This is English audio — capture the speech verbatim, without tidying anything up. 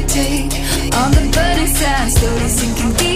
take on the burning sand, slowly sinking deep.